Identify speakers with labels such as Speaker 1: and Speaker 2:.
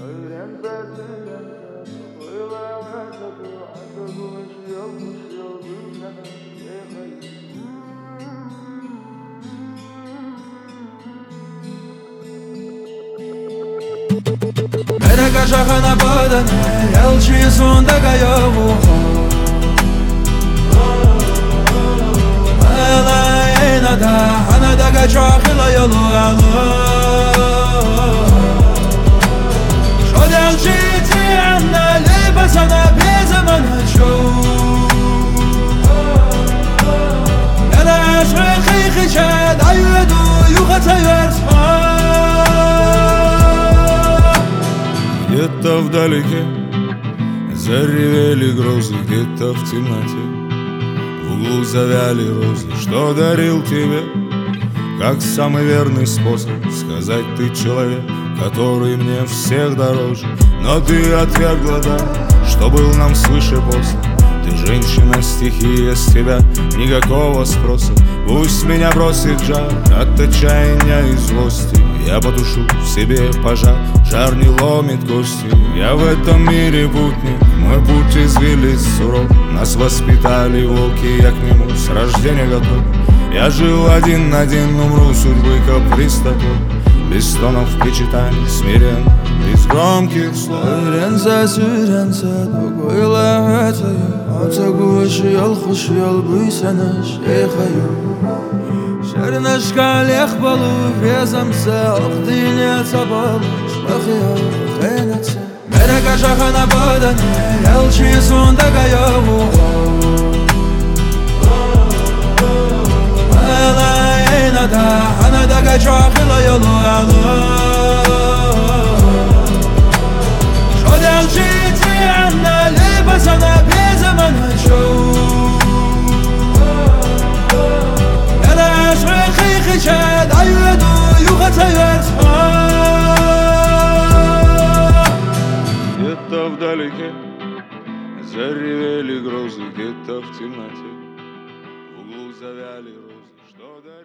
Speaker 1: Mereka şahana badane Yalçı sonda kayavu Ala enada Hanada kaçakla yolu alı Şod yalçı tiyanda Libasana bir zaman aço Yada aşkı kıyıkıça Dayudu yuhata yarsma
Speaker 2: Где-то вдалеке заревели грозы, где-то в темноте в углу завяли розы. Что дарил тебе, как самый верный способ сказать: ты человек, который мне всех дороже. Но ты отвергла дар, что был нам свыше после. Ты женщина, стихия, с тебя никакого спроса. Пусть меня бросит жар от отчаяния и злости. Я потушу в себе пожар, жар не ломит кости. Я в этом мире путник, мой путь извилист суров. Нас воспитали волки, я к нему с рождения готов. Я жил один, умру судьбы каприз такой. Без стонов причитаний, смирен, без громких слов.
Speaker 1: Сүйренсе, догойла әтәйі Атагушы ялхуш ялбүйсәні шейхайы Шәрнәшка лех балу Везамсе, ақтине сабал Шмахия қайнатсе Мерека шахана бадане Ялчы сонда каяву Ала енада Ханада качақыла йолу алы Sana bir zaman aço Yana aşkı kıyıkıça Dayudu yuhata yarsma
Speaker 2: Где-то вдалеке заревели грозы, где-то в темноте в углу завяли розы. Что